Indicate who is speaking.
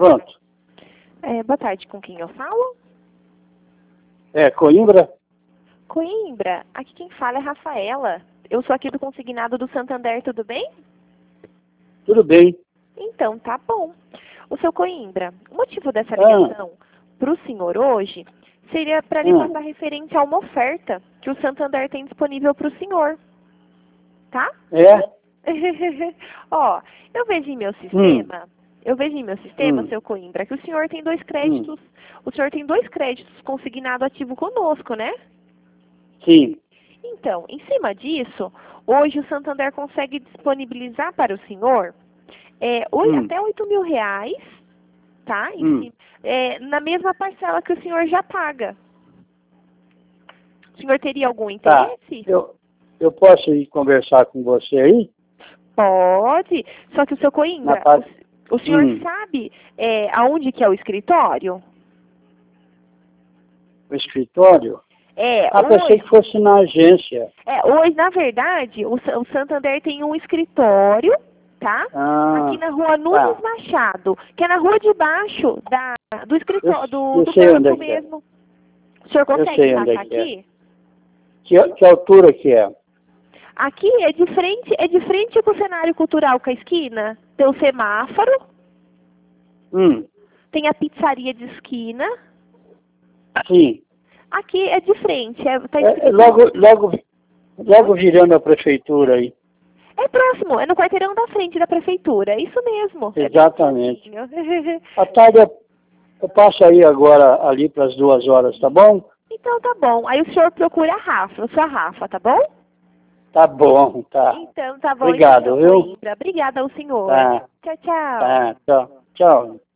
Speaker 1: Pronto.
Speaker 2: Boa tarde, com quem eu falo?
Speaker 1: Coimbra?
Speaker 2: Coimbra, aqui quem fala é Rafaela. Eu sou aqui do consignado do Santander, tudo bem?
Speaker 1: Tudo bem.
Speaker 2: Então, tá bom. O seu Coimbra, o motivo dessa ligação para o senhor hoje seria para lhe passar referente a uma oferta que o Santander tem disponível para o senhor. Tá? Ó, eu vejo em meu sistema, seu Coimbra, que o senhor tem 2 créditos. O senhor tem 2 créditos consignado ativo conosco, né?
Speaker 1: Sim.
Speaker 2: Então, em cima disso, hoje o Santander consegue disponibilizar para o senhor até R$8.000, tá? Na mesma parcela que o senhor já paga. O senhor teria algum interesse?
Speaker 1: Tá. Eu posso ir conversar com você aí?
Speaker 2: Pode. Só que o seu Coimbra, o senhor sabe aonde que é o escritório?
Speaker 1: O escritório?
Speaker 2: Hoje,
Speaker 1: pensei que fosse na agência.
Speaker 2: Hoje, na verdade, o Santander tem um escritório, tá? Aqui na rua Nunes Machado, que é na rua de baixo do escritório, do banco mesmo. O senhor consegue passar aqui?
Speaker 1: Que altura que é?
Speaker 2: Aqui é de frente com o cenário cultural com a esquina. Tem o semáforo. Tem a pizzaria de esquina.
Speaker 1: Sim.
Speaker 2: Aqui é de frente.
Speaker 1: Logo virando a prefeitura aí.
Speaker 2: É próximo, é no quarteirão da frente da prefeitura. É isso mesmo.
Speaker 1: Exatamente. À tarde eu passo aí agora ali para as 2 horas, tá bom?
Speaker 2: Então tá bom. Aí o senhor procura a sua Rafa, tá bom?
Speaker 1: Tá bom, tá.
Speaker 2: Então tá bom.
Speaker 1: Obrigado, viu?
Speaker 2: Obrigada ao senhor.
Speaker 1: Tá.
Speaker 2: Tchau, tchau.
Speaker 1: Tá, tchau. Tchau.